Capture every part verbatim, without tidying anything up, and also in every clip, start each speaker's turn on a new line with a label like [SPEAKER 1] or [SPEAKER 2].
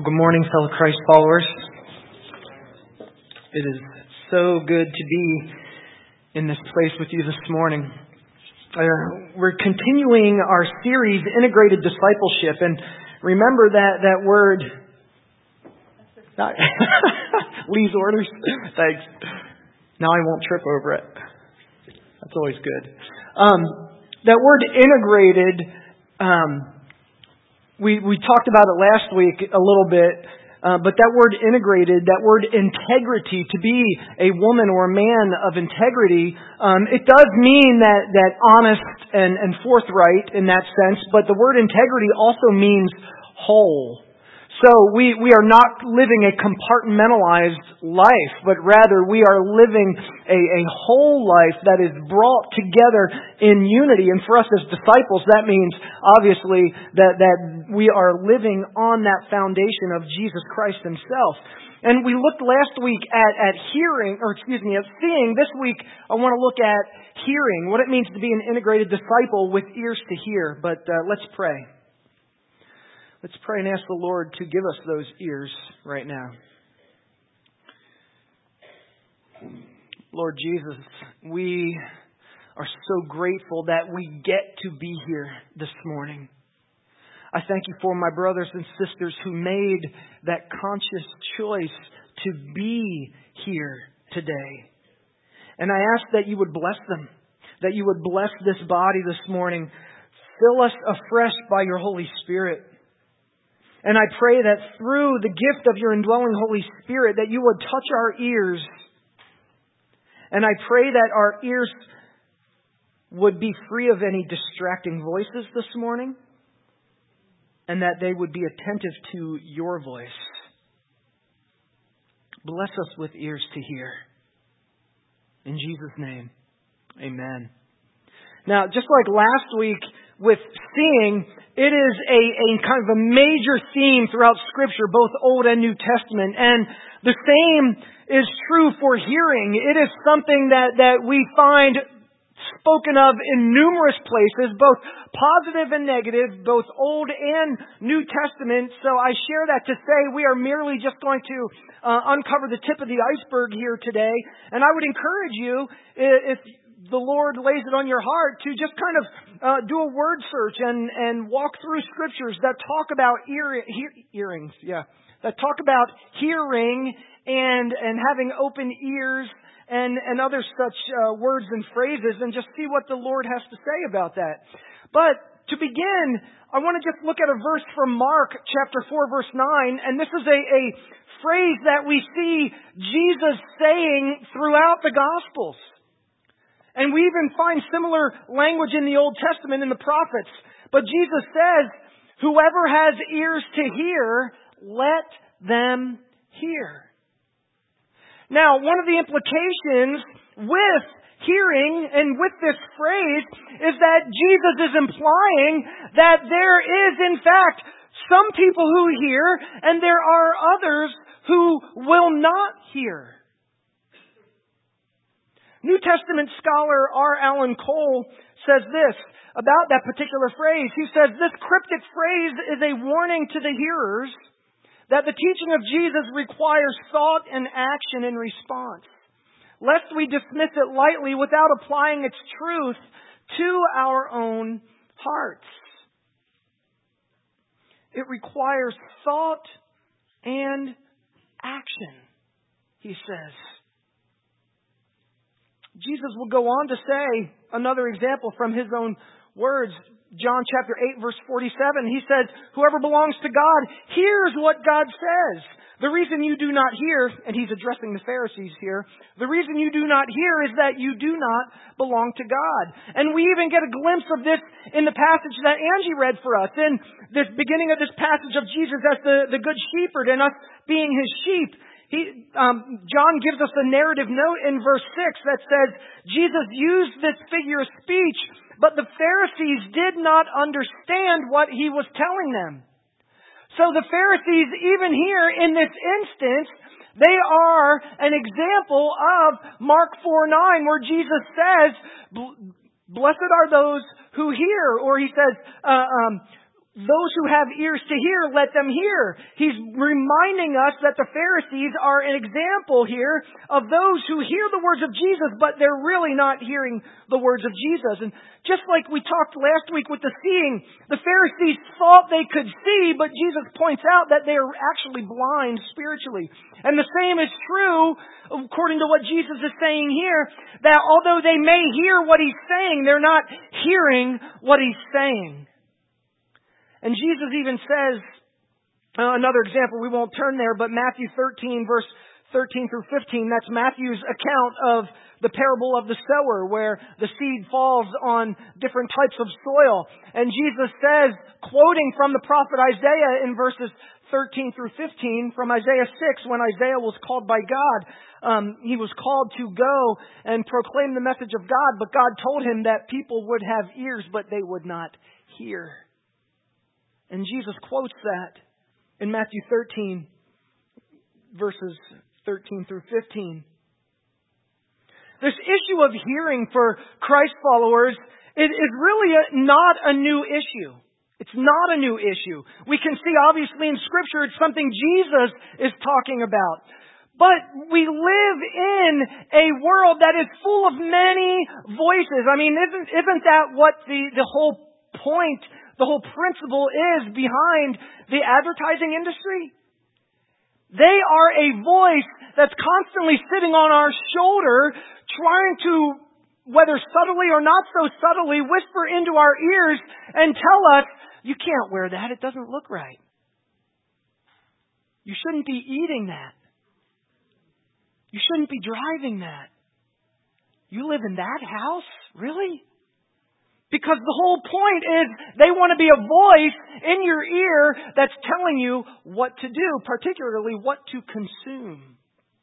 [SPEAKER 1] Well, good morning, fellow Christ followers. It is so good to be in this place with you this morning. Uh, we're continuing our series, Integrated Discipleship, and remember that, that word, not, Lee's orders, thanks. Now I won't trip over it. That's always good. Um, that word integrated, um, We we talked about it last week a little bit, uh, but that word integrated, that word integrity, to be a woman or a man of integrity, um, it does mean that, that honest and, and forthright in that sense, but the word integrity also means whole. So we, we are not living a compartmentalized life, but rather we are living a, a whole life that is brought together in unity. And for us as disciples, that means obviously that, that we are living on that foundation of Jesus Christ Himself. And we looked last week at, at hearing, or excuse me, at seeing. This week I want to look at hearing, what it means to be an integrated disciple with ears to hear. But uh, let's pray. Let's pray and ask the Lord to give us those ears right now. Lord Jesus, we are so grateful that we get to be here this morning. I thank you for my brothers and sisters who made that conscious choice to be here today. And I ask that you would bless them, that you would bless this body this morning. Fill us afresh by your Holy Spirit. And I pray that through the gift of your indwelling Holy Spirit, that you would touch our ears. And I pray that our ears would be free of any distracting voices this morning, and that they would be attentive to your voice. Bless us with ears to hear. In Jesus' name, amen. Now, just like last week with seeing, it is a, a kind of a major theme throughout Scripture, both Old and New Testament. And the same is true for hearing. It is something that, that we find spoken of in numerous places, both positive and negative, both Old and New Testament. So I share that to say we are merely just going to uh, uncover the tip of the iceberg here today. And I would encourage you, if the Lord lays it on your heart, to just kind of uh, do a word search and, and walk through scriptures that talk about ear, hear, earrings, yeah, that talk about hearing and and having open ears and, and other such uh, words and phrases, and just see what the Lord has to say about that. But to begin, I want to just look at a verse from Mark chapter four, verse nine, and this is a, a phrase that we see Jesus saying throughout the Gospels. And we even find similar language in the Old Testament in the prophets. But Jesus says, whoever has ears to hear, let them hear. Now, one of the implications with hearing and with this phrase is that Jesus is implying that there is, in fact, some people who hear and there are others who will not hear. New Testament scholar R. Alan Cole says this about that particular phrase. He says, this cryptic phrase is a warning to the hearers that the teaching of Jesus requires thought and action in response, lest we dismiss it lightly without applying its truth to our own hearts. It requires thought and action, he says. Jesus will go on to say, another example from His own words, John chapter eight, verse forty-seven, He says, whoever belongs to God hears what God says. The reason you do not hear, and He's addressing the Pharisees here, the reason you do not hear is that you do not belong to God. And we even get a glimpse of this in the passage that Angie read for us, in this beginning of this passage of Jesus as the, the good shepherd and us being His sheep. He, um, John gives us a narrative note in verse six that says, Jesus used this figure of speech, but the Pharisees did not understand what He was telling them. So the Pharisees, even here in this instance, they are an example of Mark four nine, where Jesus says, blessed are those who hear, or He says, uh, um, those who have ears to hear, let them hear. He's reminding us that the Pharisees are an example here of those who hear the words of Jesus, but they're really not hearing the words of Jesus. And just like we talked last week with the seeing, the Pharisees thought they could see, but Jesus points out that they are actually blind spiritually. And the same is true, according to what Jesus is saying here, that although they may hear what He's saying, they're not hearing what He's saying. And Jesus even says, uh, another example, we won't turn there, but Matthew thirteen, verse thirteen through fifteen, that's Matthew's account of the parable of the sower, where the seed falls on different types of soil. And Jesus says, quoting from the prophet Isaiah in verses thirteen through fifteen, from Isaiah six, when Isaiah was called by God, um, he was called to go and proclaim the message of God, but God told him that people would have ears, but they would not hear. And Jesus quotes that in Matthew thirteen, verses thirteen through fifteen. This issue of hearing for Christ followers is really a, not a new issue. It's not a new issue. We can see obviously in Scripture it's something Jesus is talking about. But we live in a world that is full of many voices. I mean, isn't, isn't that what the, the whole point, the whole principle is behind the advertising industry? They are a voice that's constantly sitting on our shoulder, trying to, whether subtly or not so subtly, whisper into our ears and tell us, you can't wear that, it doesn't look right. You shouldn't be eating that. You shouldn't be driving that. You live in that house? Really? Because the whole point is they want to be a voice in your ear that's telling you what to do, particularly what to consume.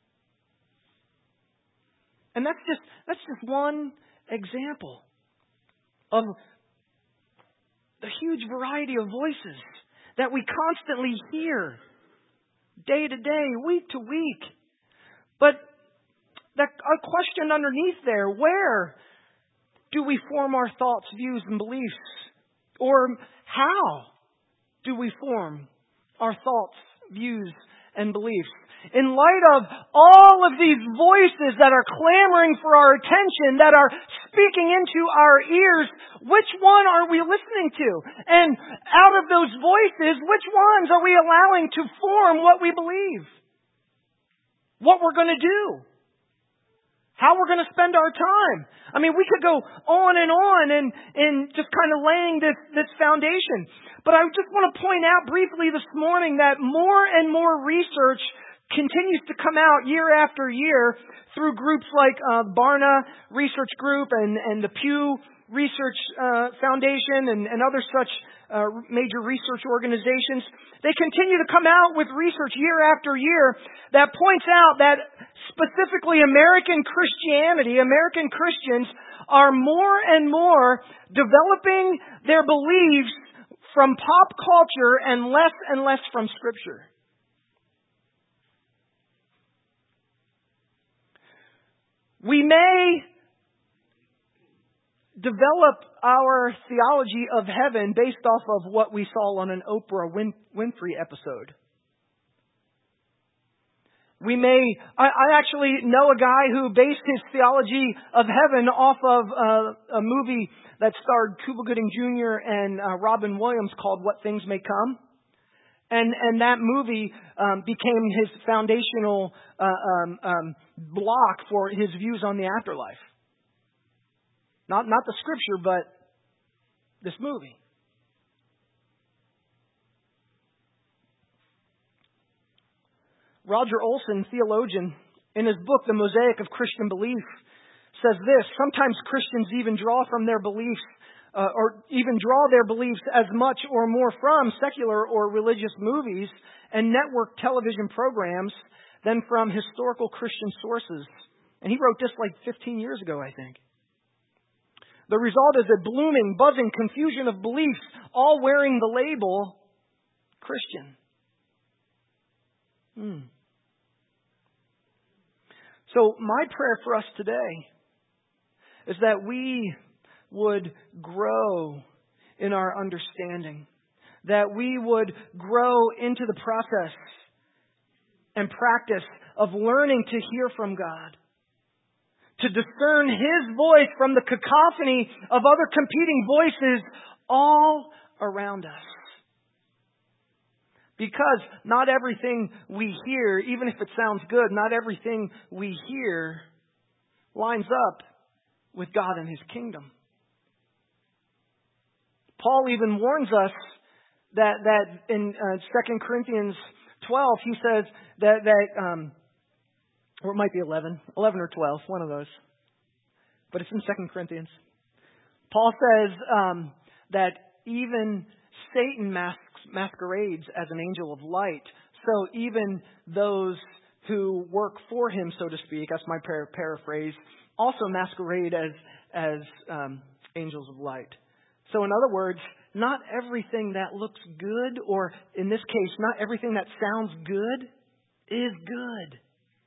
[SPEAKER 1] And that's just that's just one example of the huge variety of voices that we constantly hear day to day, week to week. But that a question underneath there, where do we form our thoughts, views, and beliefs? Or how do we form our thoughts, views, and beliefs? In light of all of these voices that are clamoring for our attention, that are speaking into our ears, which one are we listening to? And out of those voices, which ones are we allowing to form what we believe? What we're going to do? How we're going to spend our time. I mean, we could go on and on and, and just kind of laying this, this foundation. But I just want to point out briefly this morning that more and more research continues to come out year after year through groups like uh, Barna Research Group and, and the Pew Research uh, Foundation and, and other such uh, major research organizations. They continue to come out with research year after year that points out that specifically American Christianity, American Christians are more and more developing their beliefs from pop culture and less and less from Scripture. We may develop our theology of heaven based off of what we saw on an Oprah Win- Winfrey episode. We may, I, I actually know a guy who based his theology of heaven off of uh, a movie that starred Cuba Gooding Junior and uh, Robin Williams called What Things May Come. And and that movie um, became his foundational uh, um, um, block for his views on the afterlife. Not not the Scripture, but this movie. Roger Olson, theologian, in his book, The Mosaic of Christian Belief, says this: sometimes Christians even draw from their beliefs, uh, or even draw their beliefs as much or more from secular or religious movies and network television programs than from historical Christian sources. And he wrote this like fifteen years ago, I think. The result is a blooming, buzzing confusion of beliefs, all wearing the label Christian. Hmm. So my prayer for us today is that we would grow in our understanding, that we would grow into the process and practice of learning to hear from God, to discern His voice from the cacophony of other competing voices all around us. Because not everything we hear, even if it sounds good, not everything we hear lines up with God and His kingdom. Paul even warns us that that in uh, Second Corinthians twelve, he says that, that um, or it might be eleven, eleven or twelve, one of those. But it's in Second Corinthians. Paul says um, that even Satan masks, masquerades as an angel of light. So even those who work for him, so to speak, that's my par- paraphrase, also masquerade as as um, angels of light. So in other words, not everything that looks good, or in this case, not everything that sounds good, is good.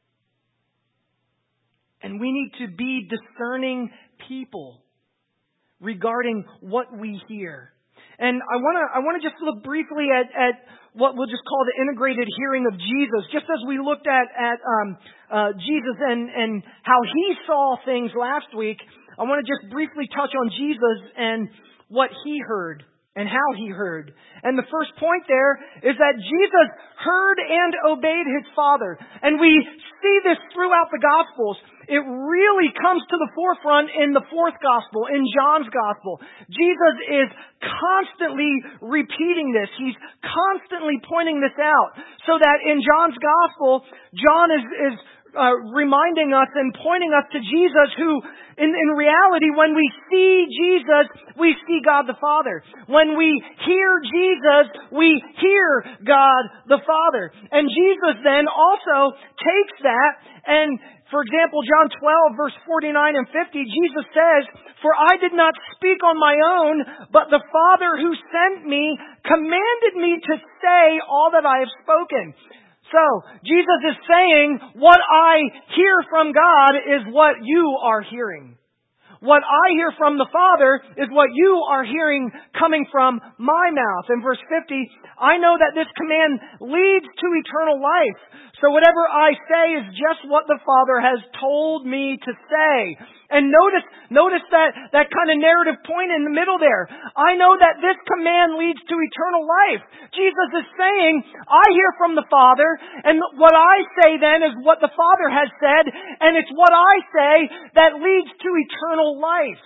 [SPEAKER 1] And we need to be discerning people regarding what we hear. And I want to I want to just look briefly at, at what we'll just call the integrated hearing of Jesus. Just as we looked at at um, uh, Jesus and, and how He saw things last week, I want to just briefly touch on Jesus and what He heard and how He heard. And the first point there is that Jesus heard and obeyed His Father. And we see this throughout the Gospels. It really comes to the forefront in the fourth Gospel, in John's Gospel. Jesus is constantly repeating this. He's constantly pointing this out. So that in John's Gospel, John is, is uh, reminding us and pointing us to Jesus, who in, in reality, when we see Jesus, we see God the Father. When we hear Jesus, we hear God the Father. And Jesus then also takes that and, for example, John twelve, verse forty-nine and fifty, Jesus says, "For I did not speak on my own, but the Father who sent me commanded me to say all that I have spoken." So, Jesus is saying, what I hear from God is what you are hearing. What I hear from the Father is what you are hearing coming from my mouth. In verse fifty, I know that this command leads to eternal life. So whatever I say is just what the Father has told me to say. And notice, notice that, that kind of narrative point in the middle there. I know that this command leads to eternal life. Jesus is saying, I hear from the Father, and what I say then is what the Father has said, and it's what I say that leads to eternal life.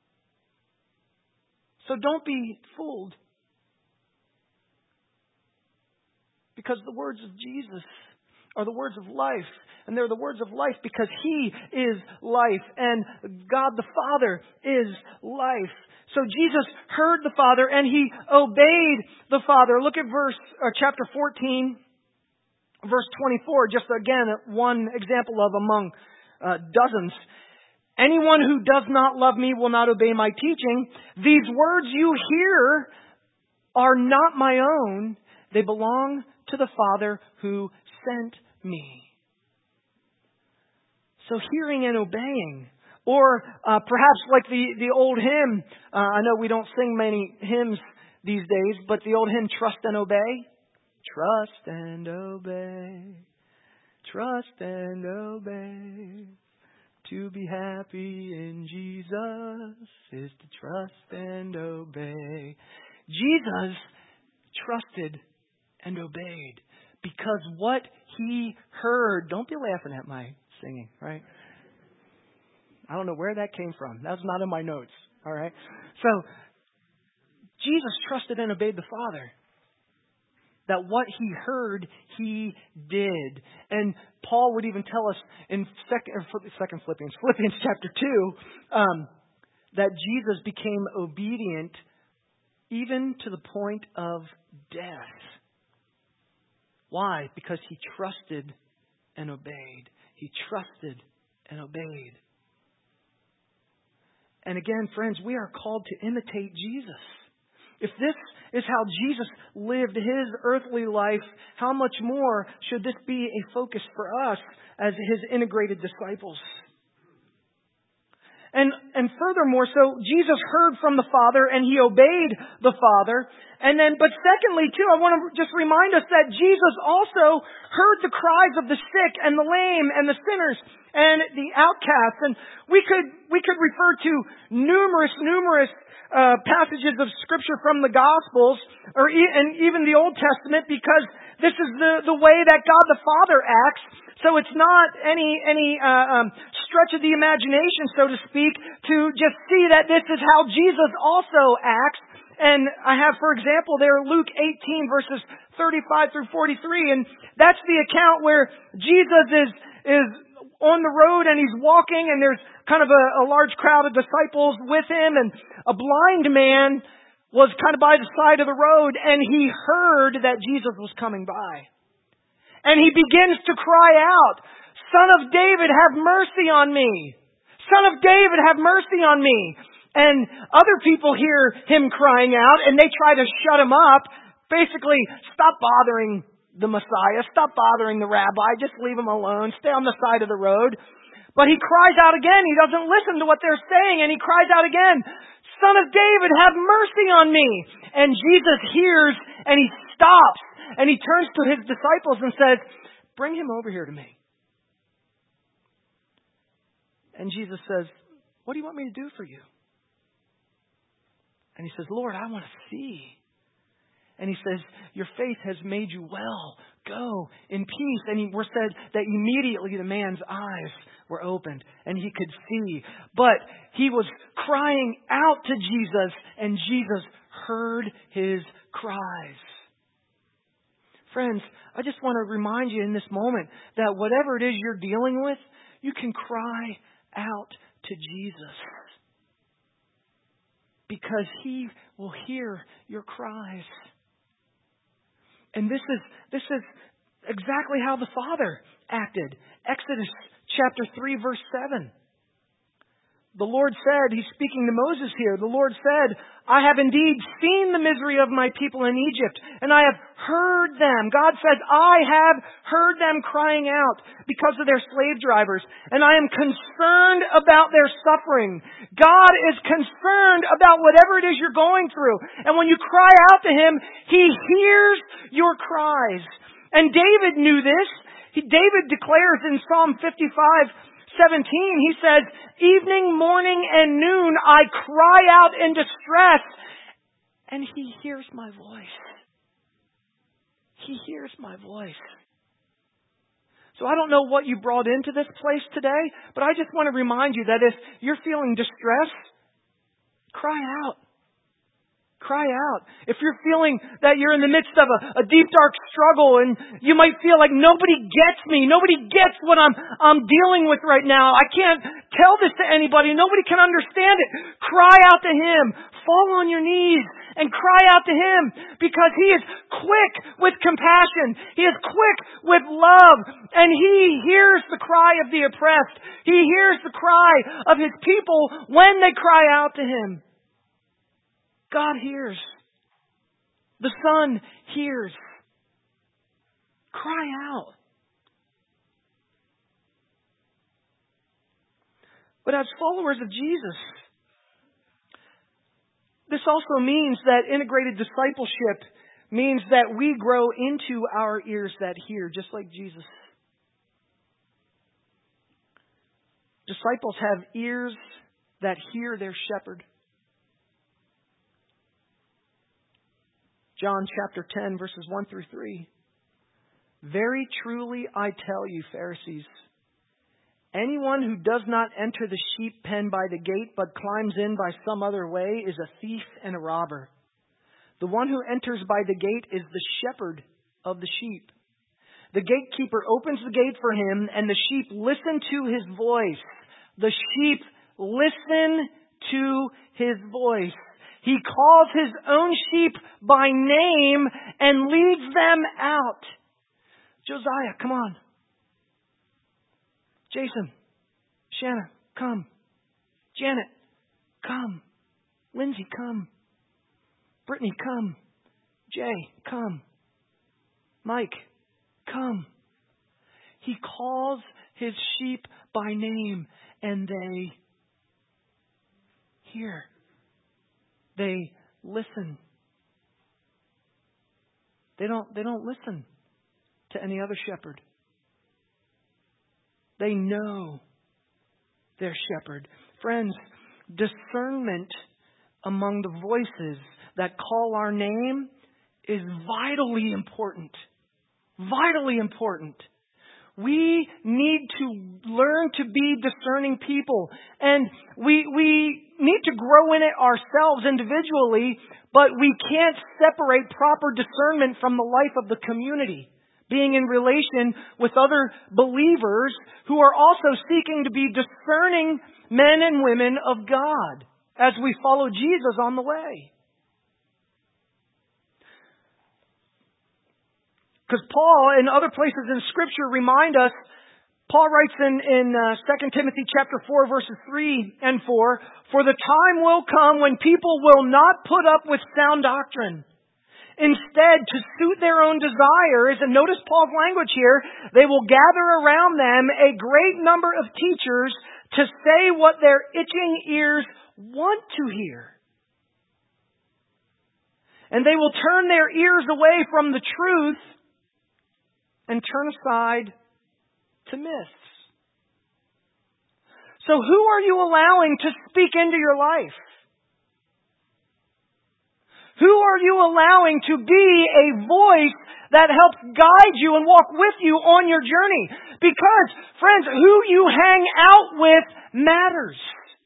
[SPEAKER 1] So don't be fooled. Because the words of Jesus are the words of life. And they're the words of life because He is life. And God the Father is life. So Jesus heard the Father and He obeyed the Father. Look at verse uh, chapter fourteen, verse twenty-four. Just again, one example of among uh, dozens. Anyone who does not love me will not obey my teaching. These words you hear are not my own. They belong to the Father who sent me. So hearing and obeying. Or uh, perhaps like the, the old hymn. Uh, I know we don't sing many hymns these days, but the old hymn, Trust and Obey. Trust and obey. Trust and obey. To be happy in Jesus is to trust and obey. Jesus trusted and obeyed because what He heard. Don't be laughing at my singing, right? I don't know where that came from. That's not in my notes, all right? So, Jesus trusted and obeyed the Father. That what He heard, He did. And Paul would even tell us in second, second Philippians, Philippians chapter two, um, that Jesus became obedient even to the point of death. Why? Because He trusted and obeyed. He trusted and obeyed. And again, friends, we are called to imitate Jesus. If this is how Jesus lived His earthly life, how much more should this be a focus for us as His integrated disciples? And, and furthermore, so Jesus heard from the Father and He obeyed the Father. And then, but secondly, too, I want to just remind us that Jesus also heard the cries of the sick and the lame and the sinners and the outcasts. And we could, we could refer to numerous, numerous uh, passages of Scripture from the Gospels or e- and even the Old Testament, because this is the, the way that God the Father acts. So it's not any any uh, um, stretch of the imagination, so to speak, to just see that this is how Jesus also acts. And I have, for example, there Luke eighteen, verses thirty-five through forty-three, and that's the account where Jesus is is on the road and He's walking, and there's kind of a, a large crowd of disciples with Him, and a blind man was kind of by the side of the road, and he heard that Jesus was coming by. And he begins to cry out, "Son of David, have mercy on me. Son of David, have mercy on me." And other people hear him crying out and they try to shut him up. Basically, stop bothering the Messiah. Stop bothering the rabbi. Just leave him alone. Stay on the side of the road. But he cries out again. He doesn't listen to what they're saying. And he cries out again, "Son of David, have mercy on me." And Jesus hears and He stops. And He turns to His disciples and says, "Bring him over here to me." And Jesus says, "What do you want me to do for you?" And he says, "Lord, I want to see." And He says, "Your faith has made you well. Go in peace." And He were said that immediately the man's eyes were opened and he could see. But he was crying out to Jesus, and Jesus heard his cries. Friends, I just want to remind you in this moment that whatever it is you're dealing with, you can cry out to Jesus, because He will hear your cries. And this is this is exactly how the Father acted. Exodus chapter three, verse seven. The Lord said, He's speaking to Moses here, the Lord said, "I have indeed seen the misery of my people in Egypt, and I have heard them." God says, "I have heard them crying out because of their slave drivers, and I am concerned about their suffering." God is concerned about whatever it is you're going through. And when you cry out to Him, He hears your cries. And David knew this. He, David declares in Psalm fifty-five, seventeen, he says, "Evening, morning, and noon I cry out in distress, and He hears my voice." He hears my voice. So I don't know what you brought into this place today, but I just want to remind you that if you're feeling distress, cry out. Cry out. If you're feeling that you're in the midst of a, a deep, dark struggle and you might feel like nobody gets me, nobody gets what I'm, I'm dealing with right now, I can't tell this to anybody, nobody can understand it, cry out to Him. Fall on your knees and cry out to Him, because He is quick with compassion. He is quick with love, and He hears the cry of the oppressed. He hears the cry of His people when they cry out to Him. God hears. The Son hears. Cry out. But as followers of Jesus, this also means that integrated discipleship means that we grow into our ears that hear, just like Jesus. Disciples have ears that hear their shepherd. John chapter ten, verses one through three. "Very truly I tell you, Pharisees, anyone who does not enter the sheep pen by the gate, but climbs in by some other way, is a thief and a robber. The one who enters by the gate is the shepherd of the sheep. The gatekeeper opens the gate for him, and the sheep listen to his voice." The sheep listen to His voice. He calls His own sheep by name and leads them out. Josiah, come on. Jason, Shanna, come. Janet, come. Lindsay, come. Brittany, come. Jay, come. Mike, come. He calls His sheep by name, and they hear. They listen. They don't, they don't listen to any other shepherd. They know their shepherd. Friends, discernment among the voices that call our name is vitally important. Vitally important. We need to learn to be discerning people. And we, we need to grow in it ourselves individually, but we can't separate proper discernment from the life of the community. Being in relation with other believers who are also seeking to be discerning men and women of God as we follow Jesus on the way. Because Paul and other places in Scripture remind us, Paul writes in, in uh, Second Timothy chapter four, verses three and four, "For the time will come when people will not put up with sound doctrine. Instead, to suit their own desires," and notice Paul's language here, "they will gather around them a great number of teachers to say what their itching ears want to hear. And they will turn their ears away from the truth and turn aside to myths." So who are you allowing to speak into your life? Who are you allowing to be a voice that helps guide you and walk with you on your journey? Because, friends, who you hang out with matters.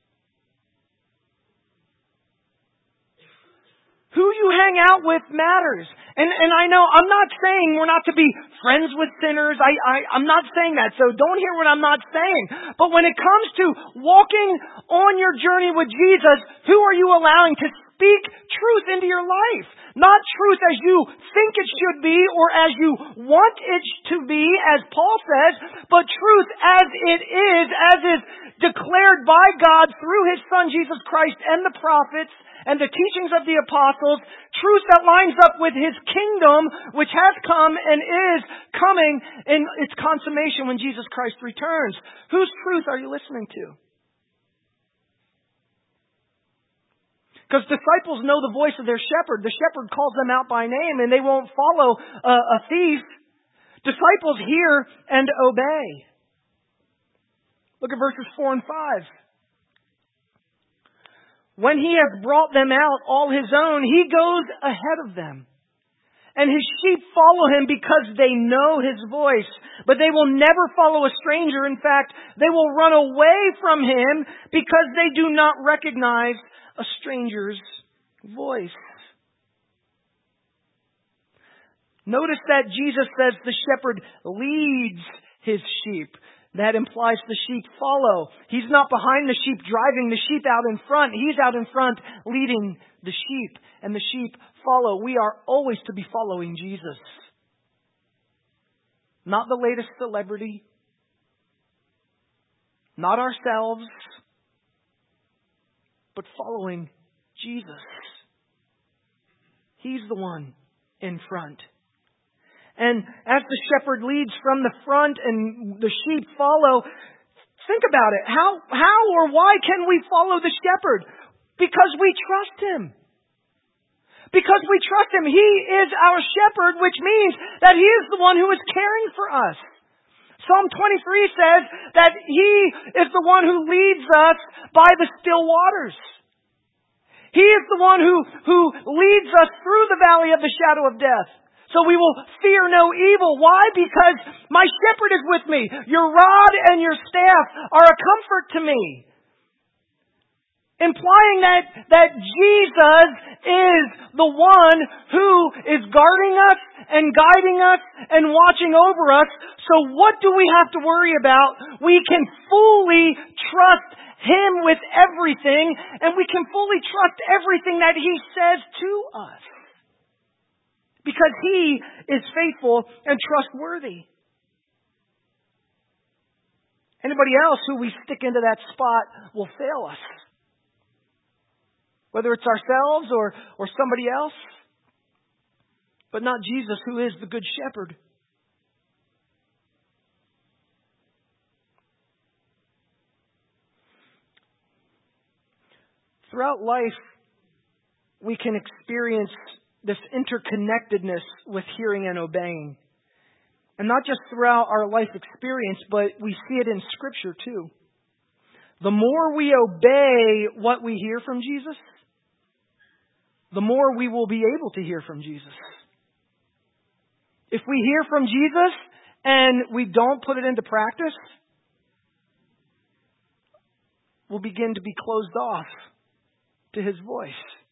[SPEAKER 1] Who you hang out with matters. And and I know I'm not saying we're not to be friends with sinners. I, I, I'm not saying that. So don't hear what I'm not saying. But when it comes to walking on your journey with Jesus, who are you allowing to speak truth into your life? Not truth as you think it should be or as you want it to be, as Paul says, but truth as it is, as is declared by God through His Son Jesus Christ and the prophets and the teachings of the apostles, truth that lines up with His kingdom, which has come and is coming in its consummation when Jesus Christ returns. Whose truth are you listening to? Because disciples know the voice of their shepherd. The shepherd calls them out by name and they won't follow a, a thief. Disciples hear and obey. Look at verses four and five. "When He has brought them out, all His own, He goes ahead of them. And His sheep follow Him because they know His voice. But they will never follow a stranger. In fact, they will run away from Him because they do not recognize a stranger's voice." Notice that Jesus says the shepherd leads His sheep. That implies the sheep follow. He's not behind the sheep driving the sheep out in front. He's out in front leading the sheep. And the sheep follow. We are always to be following Jesus. Not the latest celebrity. Not ourselves. But following Jesus. He's the one in front. And as the shepherd leads from the front and the sheep follow, think about it. How, how or why can we follow the shepherd? Because we trust Him. Because we trust Him. He is our shepherd, which means that He is the one who is caring for us. Psalm twenty-three says that He is the one who leads us by the still waters. He is the one who, who leads us through the valley of the shadow of death. So we will fear no evil. Why? Because my shepherd is with me. Your rod and your staff are a comfort to me. Implying that, that Jesus is the one who is guarding us and guiding us and watching over us. So what do we have to worry about? We can fully trust Him with everything, and we can fully trust everything that He says to us. Because He is faithful and trustworthy. Anybody else who we stick into that spot will fail us. Whether it's ourselves or, or somebody else. But not Jesus, who is the Good Shepherd. throughout life, we can experience this interconnectedness with hearing and obeying. And not just throughout our life experience, but we see it in Scripture too. The more we obey what we hear from Jesus, the more we will be able to hear from Jesus. If we hear from Jesus and we don't put it into practice, we'll begin to be closed off to His voice.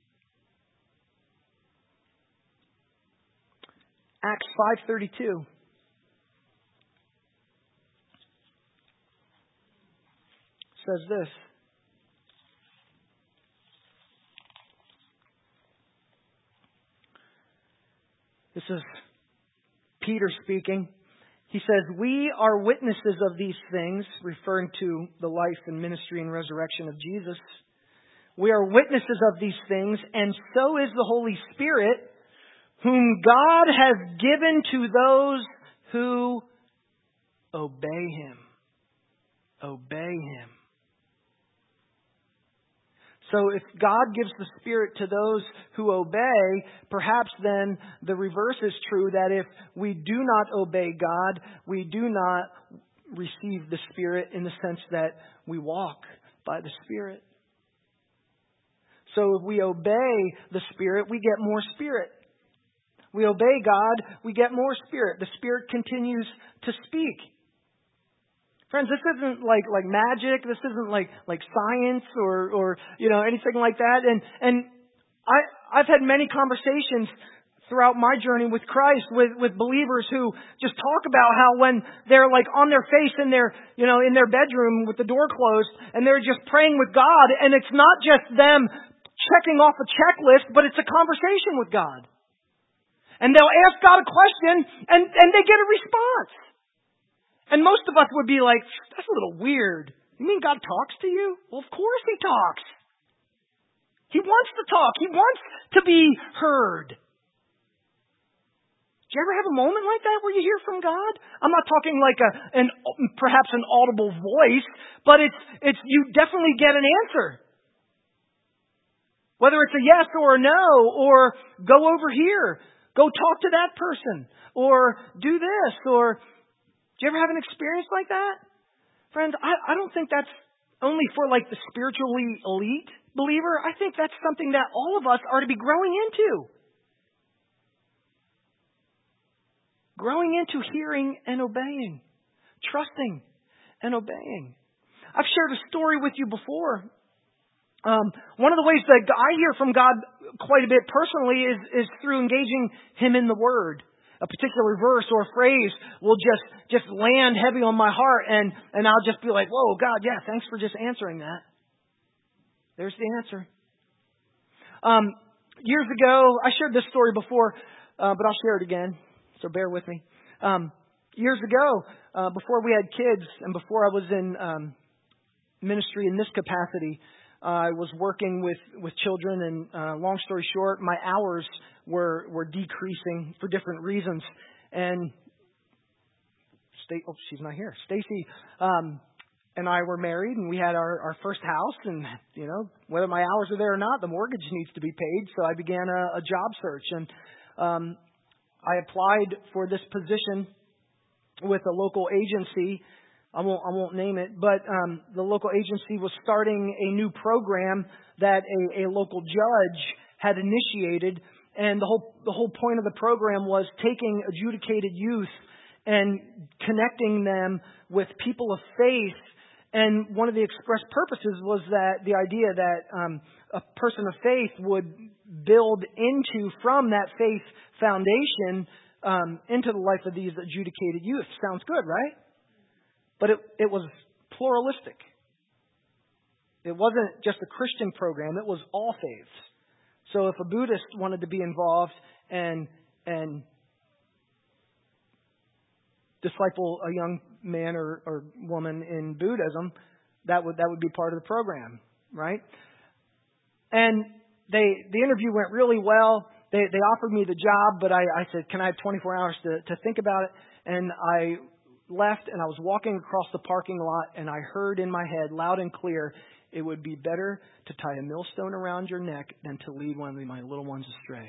[SPEAKER 1] Acts five thirty-two. Says this. This is Peter speaking. He says, "We are witnesses of these things," referring to the life and ministry and resurrection of Jesus. "We are witnesses of these things, and so is the Holy Spirit, whom God has given to those who obey Him." Obey Him. So if God gives the Spirit to those who obey, perhaps then the reverse is true, that if we do not obey God, we do not receive the Spirit in the sense that we walk by the Spirit. So if we obey the Spirit, we get more Spirit. We obey God, we get more Spirit. The Spirit continues to speak. Friends, this isn't like like magic. This isn't like like science or or you know anything like that. And and I I've had many conversations throughout my journey with Christ with with believers who just talk about how when they're like on their face in their you know in their bedroom with the door closed and they're just praying with God, and it's not just them checking off a checklist, but it's a conversation with God. And they'll ask God a question and and they get a response. And most of us would be like, "That's a little weird. You mean God talks to you?" Well, of course He talks. He wants to talk. He wants to be heard. Do you ever have a moment like that where you hear from God? I'm not talking like a an perhaps an audible voice, but it's it's you definitely get an answer. Whether it's a yes or a no, or go over here, go talk to that person, or do this, or do you ever have an experience like that? Friends, I, I don't think that's only for like the spiritually elite believer. I think that's something that all of us are to be growing into. Growing into hearing and obeying. Trusting and obeying. I've shared a story with you before. Um, one of the ways that I hear from God quite a bit personally is, is through engaging Him in the Word. A particular verse or phrase will just, just land heavy on my heart, and, and I'll just be like, "Whoa, God, yeah, thanks for just answering that." There's the answer. Um, years ago, I shared this story before, uh, but I'll share it again, so bear with me. Um, years ago, uh, before we had kids and before I was in um, ministry in this capacity, uh, I was working with, with children, and uh, long story short, my hours were were decreasing for different reasons. And Sta- oh, she's not here. Stacy um, and I were married, and we had our, our first house. And you know, whether my hours are there or not, the mortgage needs to be paid. So I began a, a job search, and um, I applied for this position with a local agency. I won't I won't name it, but um, the local agency was starting a new program that a, a local judge had initiated. And the whole the whole point of the program was taking adjudicated youth and connecting them with people of faith. And one of the express purposes was that the idea that um, a person of faith would build into, from that faith foundation, um, into the life of these adjudicated youth. Sounds good, right? But it, it was pluralistic. It wasn't just a Christian program. It was all faiths. So if a Buddhist wanted to be involved and and disciple a young man or, or woman in Buddhism, that would that would be part of the program, right? And they the interview went really well. They they offered me the job, but I, I said, "Can I have twenty-four hours to, to think about it?" And I left and I was walking across the parking lot and I heard in my head loud and clear, it would be better to tie a millstone around your neck than to lead one of my little ones astray.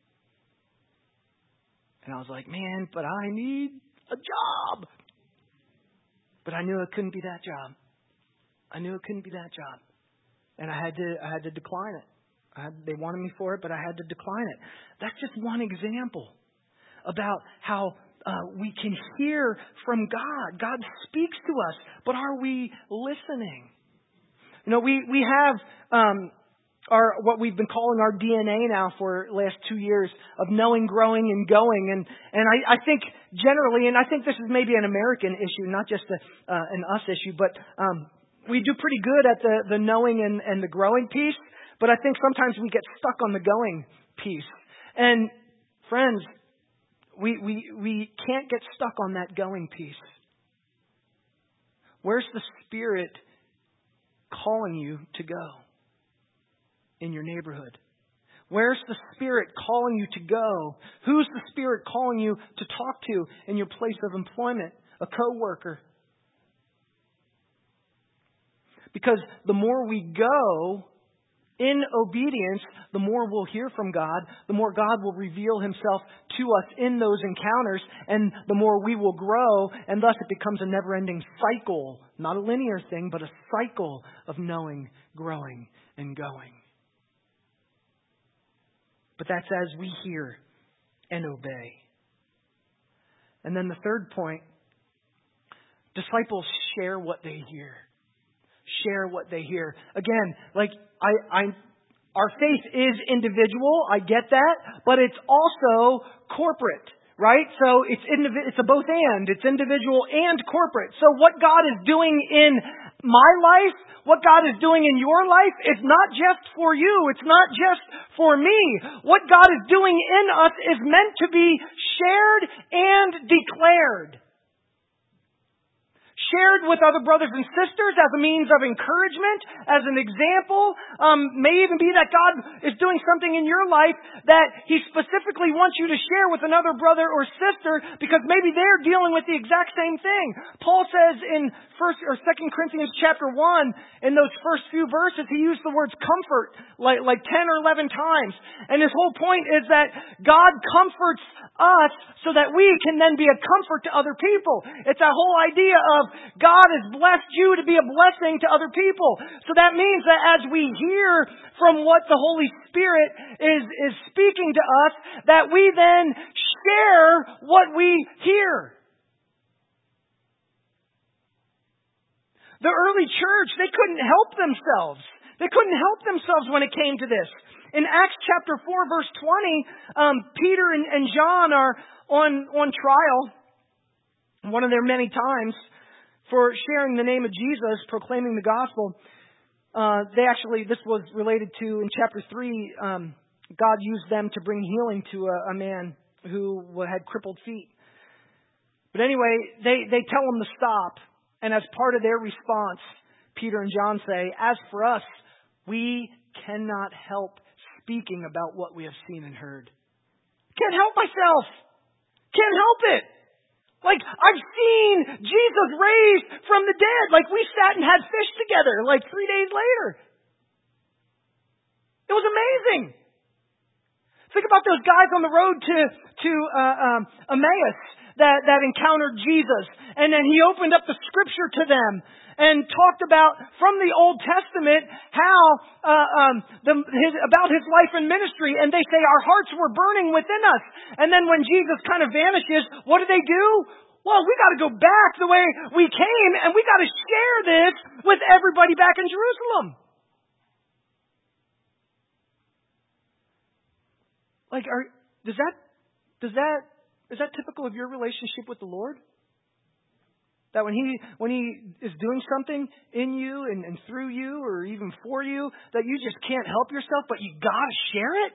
[SPEAKER 1] And I was like, man, but I need a job. But I knew it couldn't be that job. I knew it couldn't be that job. And I had to I had to decline it. I had, they wanted me for it, but I had to decline it. That's just one example about how uh, we can hear from God. God speaks to us, but are we listening? You know, we, we have um, our what we've been calling our D N A now for the last two years of knowing, growing, and going. And, and I, I think generally, and I think this is maybe an American issue, not just a, uh, an us issue, but um, we do pretty good at the, the knowing and, and the growing piece. But I think sometimes we get stuck on the going piece. And friends, we, we, we can't get stuck on that going piece. Where's the Spirit calling you to go in your neighborhood? Where's the Spirit calling you to go? Who's the Spirit calling you to talk to in your place of employment? A coworker. Because the more we go in obedience, the more we'll hear from God, the more God will reveal Himself to us in those encounters, and the more we will grow, and thus it becomes a never-ending cycle, not a linear thing, but a cycle of knowing, growing, and going. But that's as we hear and obey. And then the third point, disciples share what they hear. Share what they hear. Again, like I, I, our faith is individual. I get that, but it's also corporate, right? So it's indiv- it's a both and. It's individual and corporate. So what God is doing in my life, what God is doing in your life, it's not just for you. It's not just for me. What God is doing in us is meant to be shared and declared. Shared with other brothers and sisters as a means of encouragement, as an example. Um, may even be that God is doing something in your life that He specifically wants you to share with another brother or sister because maybe they're dealing with the exact same thing. Paul says in First or Second Corinthians chapter one, in those first few verses, he used the words comfort like like ten or eleven times, and his whole point is that God comforts us so that we can then be a comfort to other people. It's that whole idea of God has blessed you to be a blessing to other people. So that means that as we hear from what the Holy Spirit is, is speaking to us, that we then share what we hear. The early church, they couldn't help themselves. They couldn't help themselves when it came to this. In Acts chapter four, verse twenty, um, Peter and, and John are on, on trial, one of their many times, for sharing the name of Jesus, proclaiming the gospel. Uh, they actually, this was related to, in chapter three, um, God used them to bring healing to a, a man who had crippled feet. But anyway, they, they tell him to stop. And as part of their response, Peter and John say, as for us, we cannot help speaking about what we have seen and heard. Can't help myself. Can't help it. Like, I've seen Jesus raised from the dead. Like, we sat and had fish together like three days later. It was amazing. Think about those guys on the road to, to uh, um, Emmaus that, that encountered Jesus. And then He opened up the Scripture to them and talked about, from the Old Testament, how uh, um, the, his, about His life and ministry. And they say, our hearts were burning within us. And then when Jesus kind of vanishes, what do they do? Well, we got to go back the way we came, and we got to share this with everybody back in Jerusalem. Like, are, does that, does that, is that typical of your relationship with the Lord? That when He, when He is doing something in you and, and through you or even for you, that you just can't help yourself, but you got to share it?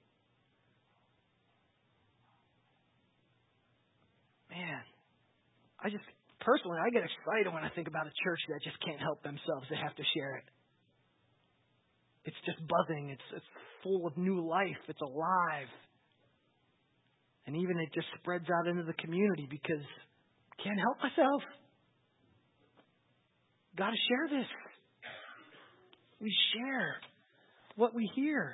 [SPEAKER 1] Man, I just, personally, I get excited when I think about a church that just can't help themselves. They have to share it. It's just buzzing. It's, it's full of new life. It's alive. And even it just spreads out into the community because Can't help myself. Got to share this. We share what we hear.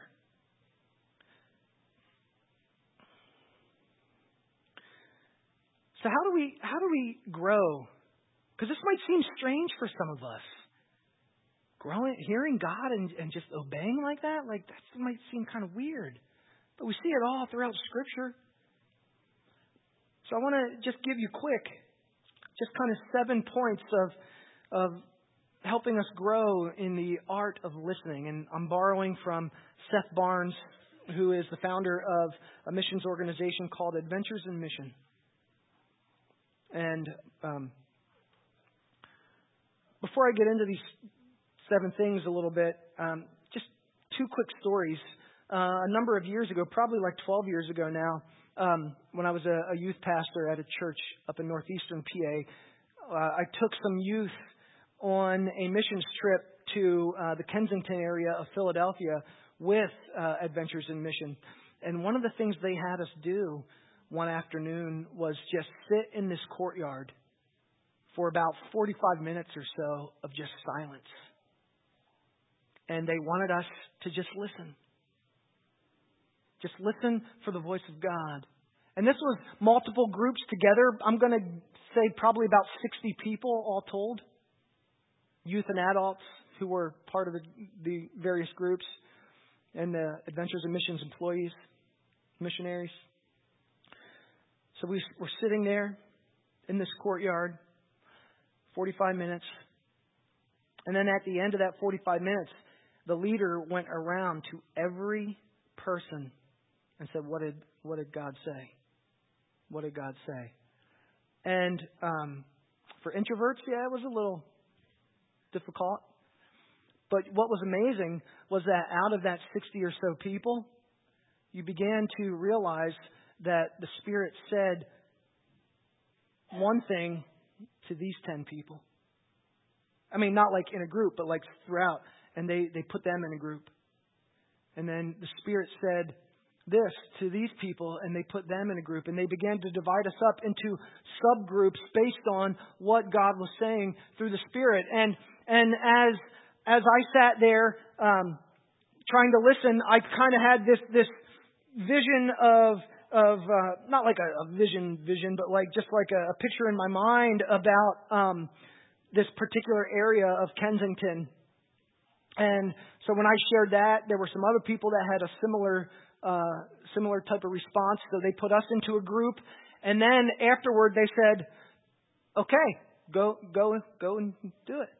[SPEAKER 1] So how do we how do we grow? Because this might seem strange for some of us. Growing, hearing God and, and just obeying like that, like that might seem kind of weird. But we see it all throughout Scripture. So I want to just give you quick, just kind of seven points of of helping us grow in the art of listening. And I'm borrowing from Seth Barnes, who is the founder of a missions organization called Adventures in Mission. And um, before I get into these seven things a little bit, um, just two quick stories. Uh, a number of years ago, probably like twelve years ago now, um, when I was a, a youth pastor at a church up in northeastern P A, uh, I took some youth on a missions trip to uh, the Kensington area of Philadelphia with uh, Adventures in Mission. And one of the things they had us do one afternoon was just sit in this courtyard for about forty-five minutes or so of just silence. And they wanted us to just listen. Just listen for the voice of God. And this was multiple groups together. I'm going to say probably about sixty people all told. Youth and adults who were part of the, the various groups. And the Adventures in Missions employees, missionaries. So we were sitting there in this courtyard, forty-five minutes. And then at the end of that forty-five minutes, the leader went around to every person and said, what did what did God say? What did God say? And um, for introverts, yeah, it was a little difficult. But what was amazing was that out of that sixty or so people, you began to realize that the Spirit said one thing to these ten people. I mean, not like in a group, but like throughout. And they, they put them in a group. And then the Spirit said this to these people, and they put them in a group. And they began to divide us up into subgroups based on what God was saying through the Spirit. And and as as I sat there um, trying to listen, I kind of had this this vision of of uh, not like a, a vision vision, but like just like a, a picture in my mind about um, this particular area of Kensington. And so when I shared that, there were some other people that had a similar uh, similar type of response. So they put us into a group, and then afterward they said, "Okay, go go go and do it."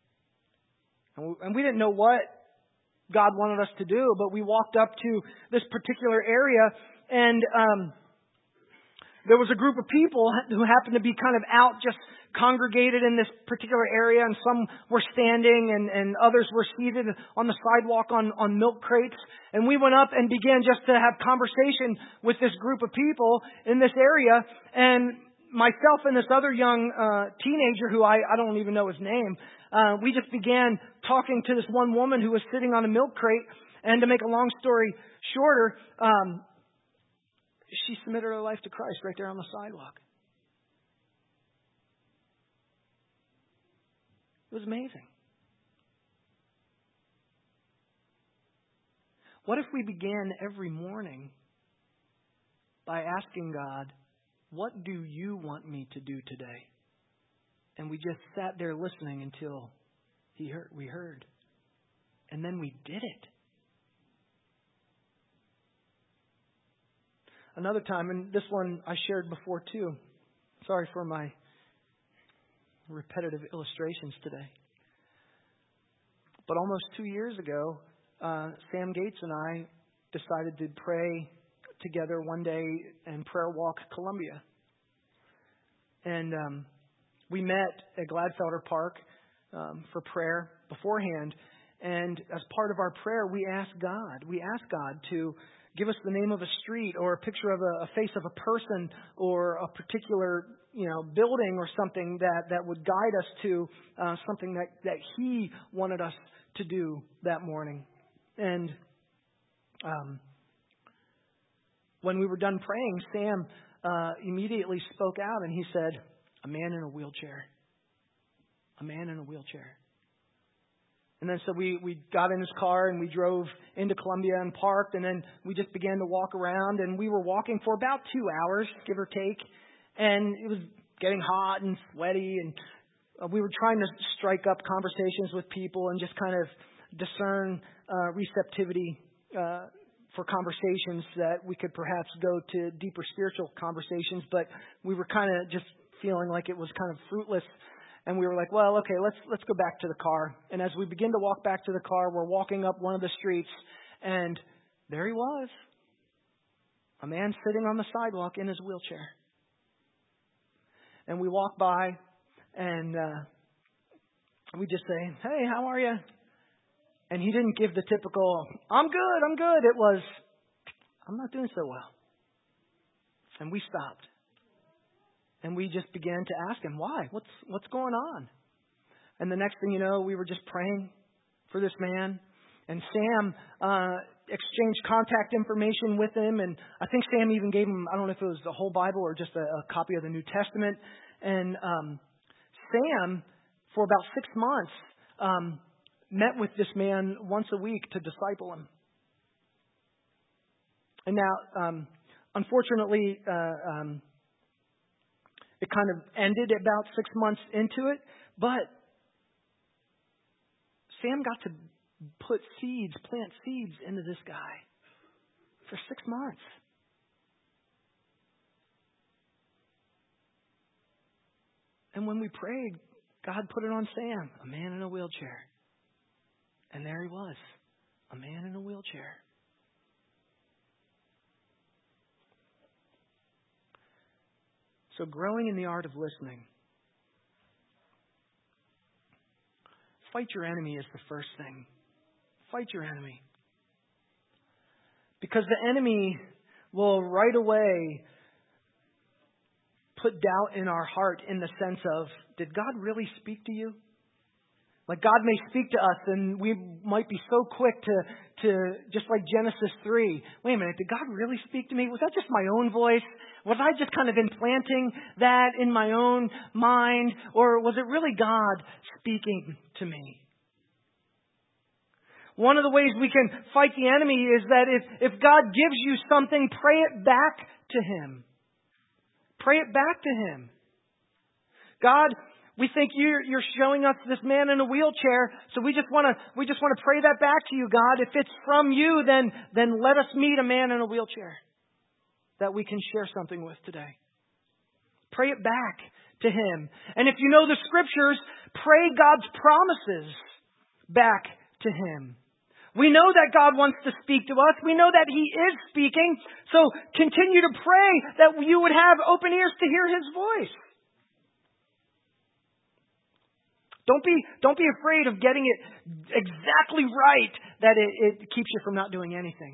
[SPEAKER 1] And we, and we didn't know what God wanted us to do, but we walked up to this particular area, and um, there was a group of people who happened to be kind of out just congregated in this particular area, and some were standing and, and others were seated on the sidewalk on, on milk crates. And we went up and began just to have conversation with this group of people in this area. And myself and this other young uh, teenager who I, I don't even know his name, uh, we just began talking to this one woman who was sitting on a milk crate. And to make a long story shorter, um, she submitted her life to Christ right there on the sidewalk. It was amazing. What if we began every morning by asking God, what do you want me to do today? And we just sat there listening until he heard, we heard. And then we did it. Another time, and this one I shared before too. Sorry for my repetitive illustrations today. But almost two years ago, uh, Sam Gates and I decided to pray together one day in Prayer Walk, Columbia. And um, we met at Gladfelder Park um, for prayer beforehand. And as part of our prayer, we asked God, we asked God to give us the name of a street or a picture of a, a face of a person or a particular, you know, building or something that, that would guide us to uh, something that, that He wanted us to do that morning. And um, when we were done praying, Sam uh, immediately spoke out and he said, A man in a wheelchair. A man in a wheelchair. And then so we, we got in his car and we drove into Columbia and parked, and then we just began to walk around, and we were walking for about two hours, give or take. And it was getting hot and sweaty, and uh, we were trying to strike up conversations with people and just kind of discern uh, receptivity uh, for conversations that we could perhaps go to deeper spiritual conversations, but we were kind of just feeling like it was kind of fruitless. And we were like, well, okay, let's let's go back to the car. And as we begin to walk back to the car, we're walking up one of the streets, and there he was. A man sitting on the sidewalk in his wheelchair. And we walk by, and uh, we just say, hey, how are you? And he didn't give the typical, I'm good, I'm good. It was, I'm not doing so well. And we stopped. And we just began to ask him, why? What's what's going on? And the next thing you know, we were just praying for this man. And Sam uh, exchanged contact information with him. And I think Sam even gave him, I don't know if it was the whole Bible or just a, a copy of the New Testament. And um, Sam, for about six months, um, met with this man once a week to disciple him. And now, um, unfortunately, uh, um, it kind of ended about six months into it, but Sam got to put seeds, plant seeds into this guy for six months. And when we prayed, God put it on Sam, a man in a wheelchair. And there he was, a man in a wheelchair. So growing in the art of listening. Fight your enemy is the first thing. Fight your enemy. Because the enemy will right away put doubt in our heart in the sense of, did God really speak to you? Like God may speak to us and we might be so quick to, to just like Genesis three. Wait a minute, did God really speak to me? Was that just my own voice? Was I just kind of implanting that in my own mind? Or was it really God speaking to me? One of the ways we can fight the enemy is that if, if God gives you something, pray it back to Him. Pray it back to Him. God, we think you're, you're showing us this man in a wheelchair, so we just want to we just want to pray that back to you, God. If it's from you, then then let us meet a man in a wheelchair that we can share something with today. Pray it back to Him. And if you know the Scriptures, pray God's promises back to Him. We know that God wants to speak to us. We know that He is speaking. So continue to pray that you would have open ears to hear His voice. Don't be, don't be afraid of getting it exactly right, that it, it keeps you from not doing anything.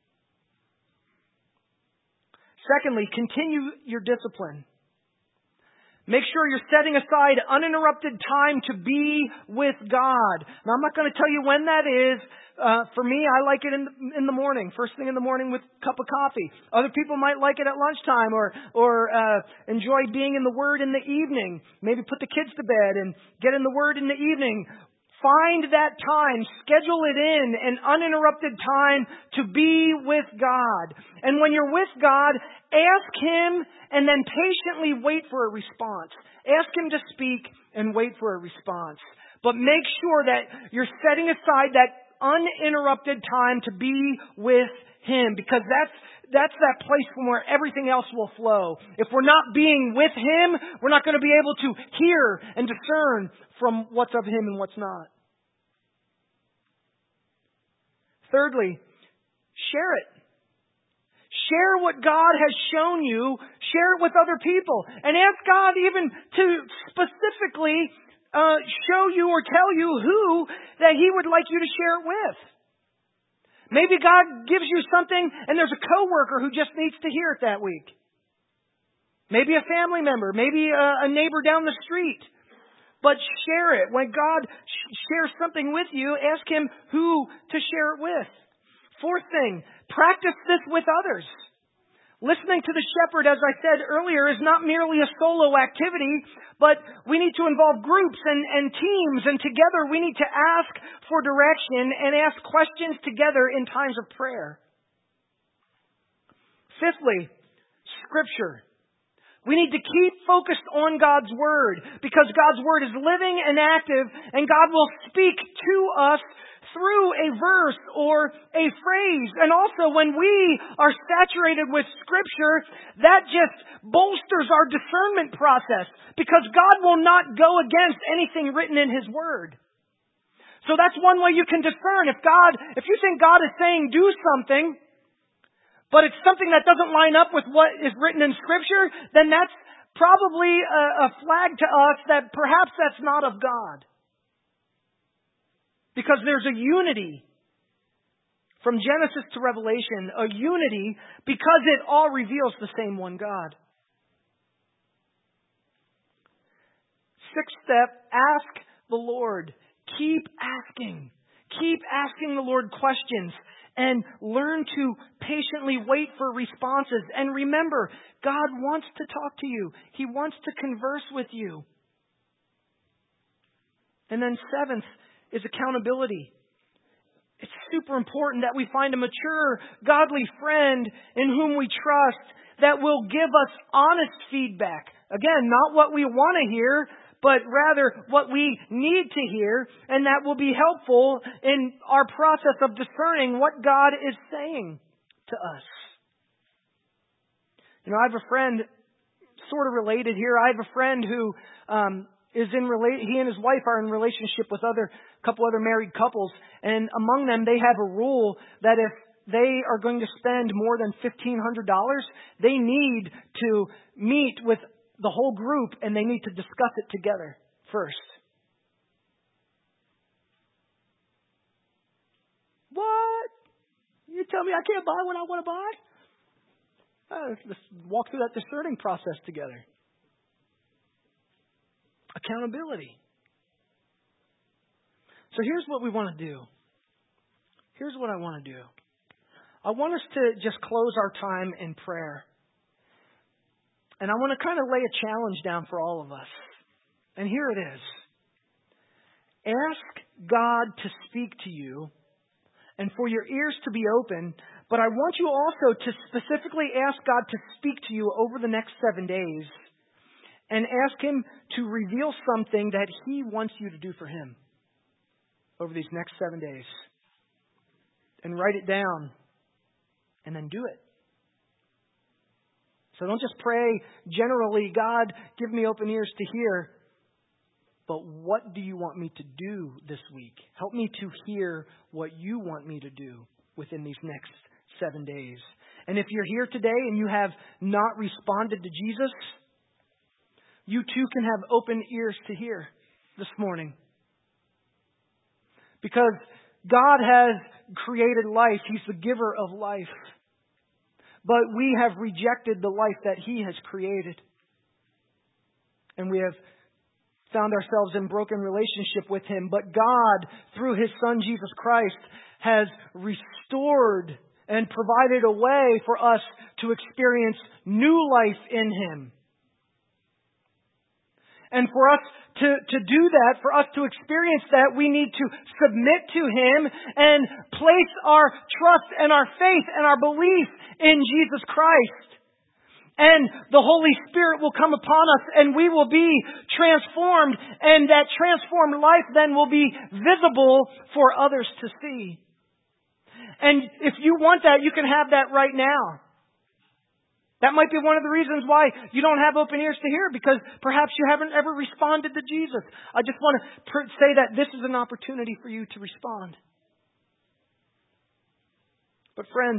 [SPEAKER 1] Secondly, continue your discipline. Make sure you're setting aside uninterrupted time to be with God. Now, I'm not going to tell you when that is. Uh, for me, I like it in the, in the morning, first thing in the morning with a cup of coffee. Other people might like it at lunchtime or or uh, enjoy being in the Word in the evening. Maybe put the kids to bed and get in the Word in the evening. Find that time, schedule it in, an uninterrupted time to be with God. And when you're with God, ask Him and then patiently wait for a response. Ask Him to speak and wait for a response. But make sure that you're setting aside that uninterrupted time to be with Him, because that's that's that place from where everything else will flow. If we're not being with Him, we're not going to be able to hear and discern from what's of Him and what's not. Thirdly, share it. Share what God has shown you. Share it with other people. And ask God even to specifically Uh, show you or tell you who that He would like you to share it with. Maybe God gives you something and there's a coworker who just needs to hear it that week. Maybe a family member, maybe a, a neighbor down the street. But share it. When God sh- shares something with you, ask Him who to share it with. Fourth thing, practice this with others. Listening to the shepherd, as I said earlier, is not merely a solo activity, but we need to involve groups and, and teams, and together we need to ask for direction and ask questions together in times of prayer. Fifthly, Scripture. We need to keep focused on God's Word, because God's Word is living and active, and God will speak to us through a verse or a phrase. And also, when we are saturated with Scripture, that just bolsters our discernment process, because God will not go against anything written in His Word. So that's one way you can discern. If God, if you think God is saying do something, but it's something that doesn't line up with what is written in Scripture, then that's probably a, a flag to us that perhaps that's not of God. Because there's a unity from Genesis to Revelation, a unity because it all reveals the same one God. Sixth step, ask the Lord. Keep asking. Keep asking the Lord questions. And learn to patiently wait for responses. And remember, God wants to talk to you. He wants to converse with you. And then seventh is accountability. It's super important that we find a mature, godly friend in whom we trust that will give us honest feedback. Again, not what we want to hear, but rather what we need to hear, and that will be helpful in our process of discerning what God is saying to us. You know, I have a friend, sort of related here. I have a friend who um, is in rela- he and his wife are in relationship with other couple other married couples, and among them they have a rule that if they are going to spend more than fifteen hundred dollars, they need to meet with the whole group, and they need to discuss it together first. What? You tell me I can't buy what I want to buy? Uh, let's walk through that discerning process together. Accountability. So here's what we want to do. Here's what I want to do. I want us to just close our time in prayer. And I want to kind of lay a challenge down for all of us. And here it is. Ask God to speak to you and for your ears to be open. But I want you also to specifically ask God to speak to you over the next seven days. And ask Him to reveal something that He wants you to do for Him over these next seven days. And write it down. And then do it. So don't just pray generally, God, give me open ears to hear. But what do you want me to do this week? Help me to hear what you want me to do within these next seven days. And if you're here today and you have not responded to Jesus, you too can have open ears to hear this morning. Because God has created life. He's the giver of life. But we have rejected the life that He has created. And we have found ourselves in broken relationship with Him. But God, through His Son Jesus Christ, has restored and provided a way for us to experience new life in Him. And for us to, to do that, for us to experience that, we need to submit to Him and place our trust and our faith and our belief in Jesus Christ. And the Holy Spirit will come upon us and we will be transformed. And that transformed life then will be visible for others to see. And if you want that, you can have that right now. That might be one of the reasons why you don't have open ears to hear, because perhaps you haven't ever responded to Jesus. I just want to pr- say that this is an opportunity for you to respond. But friends,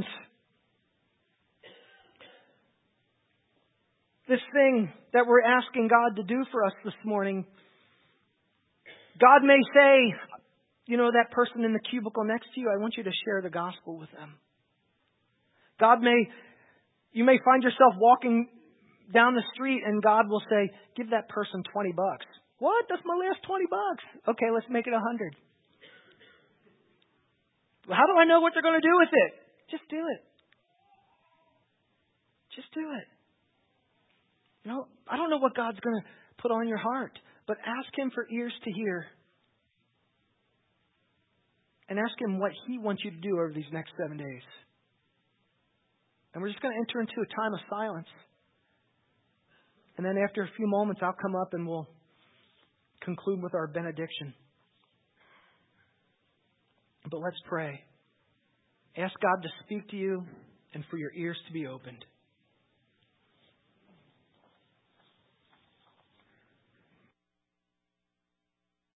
[SPEAKER 1] this thing that we're asking God to do for us this morning, God may say, you know, that person in the cubicle next to you, I want you to share the gospel with them. God may... You may find yourself walking down the street and God will say, give that person twenty bucks. What? That's my last twenty bucks. Okay, let's make it a hundred. Well, how do I know what they're going to do with it? Just do it. Just do it. You know, I don't know what God's going to put on your heart, but ask Him for ears to hear. And ask Him what He wants you to do over these next seven days. And we're just going to enter into a time of silence. And then after a few moments, I'll come up and we'll conclude with our benediction. But let's pray. Ask God to speak to you and for your ears to be opened.